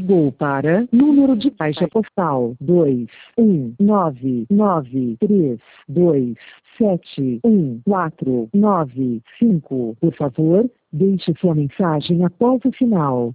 Ligou para número de caixa postal 21993271495. Por favor, deixe sua mensagem após o sinal.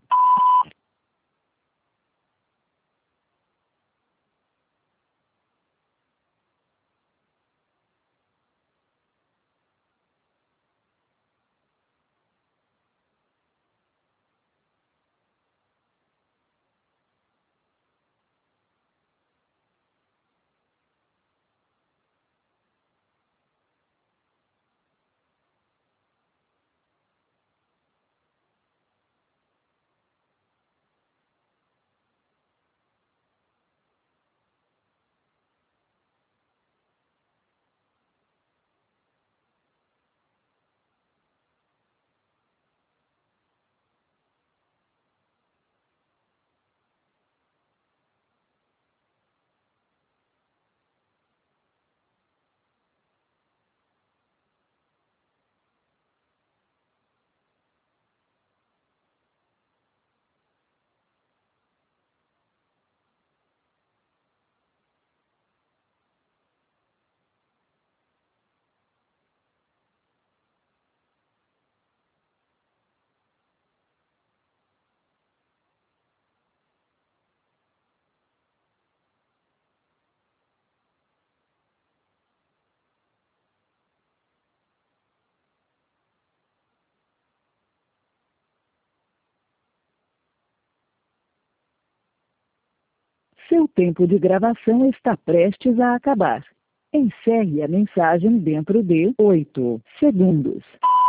Seu tempo de gravação está prestes a acabar. Encerre a mensagem dentro de 8 segundos.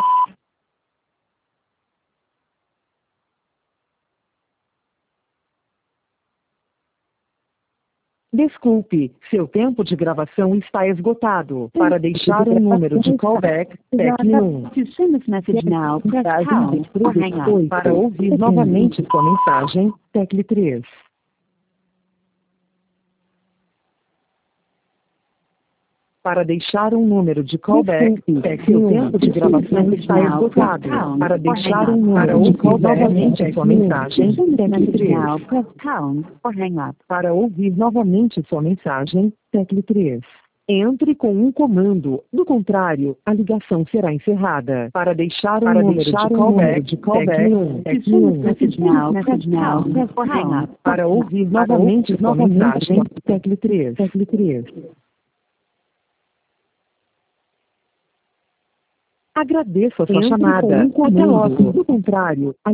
Desculpe, seu tempo de gravação está esgotado. Para deixar um número de callback, tecle 1. To send this message now, press pound or hang up. Para ouvir novamente sua mensagem, tecle 3. Para deixar um número de callback, tecle 1. Seu tempo de gravação está esgotado. Para deixar um número de callback, novamente sua mensagem, tecle 3. Now, press pound or hang up. Para ouvir novamente sua mensagem, tecle 3. Entre com um comando, do contrário, a ligação será encerrada. Para deixar um número de callback, tecle 1. Message now, press pound or hang up. Para ouvir novamente sua mensagem, tecle 3. Agradeço a sua chamada. Até logo. Do contrário,